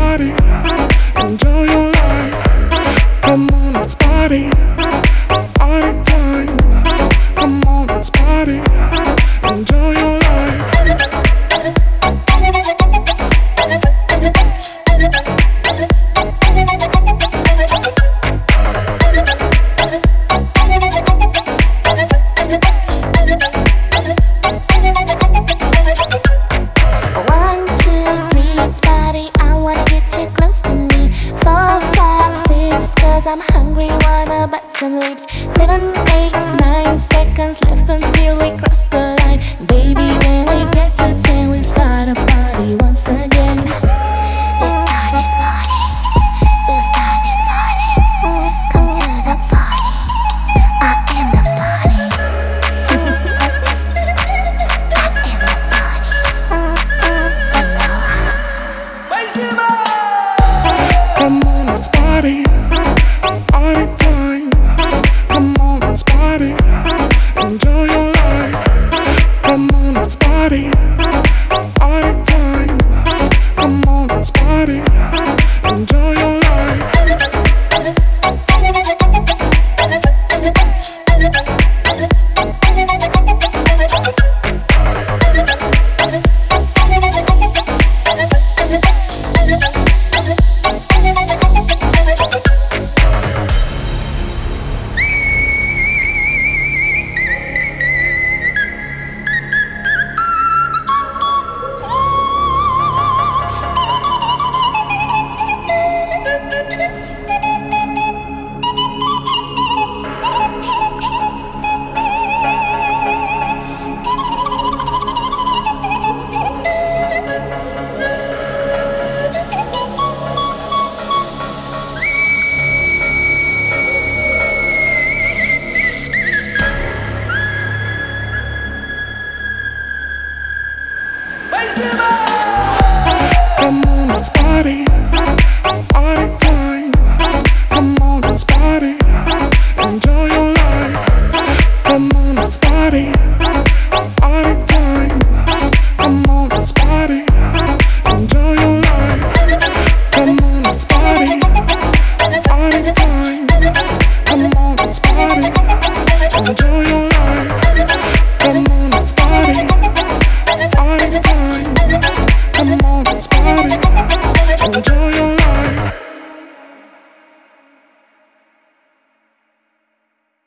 party, enjoy your life. Come on, let's party, party time. Come on, let's party, enjoy your life. I'm hungry, wanna bite some lips. 7, 8, 9 seconds left until we cross the line. Baby, when we get to 10, we start a party once again. Let's start this party. We'll start this party. Come to the party. I am the party. I am the party. Come on, let's party. Party time, come on, let's party, enjoy your life. Come on, let's party, party time, come on, let's party, enjoy your life. Come on, let's party, party time. Come on, let's party, enjoy your life. Come on, let's party, party time. Come on, let's party, enjoy your life. Come on, let's party, party time. Come on, let's party, enjoy your life. Come on, let's party, party time. Come on, let's party, enjoy your life.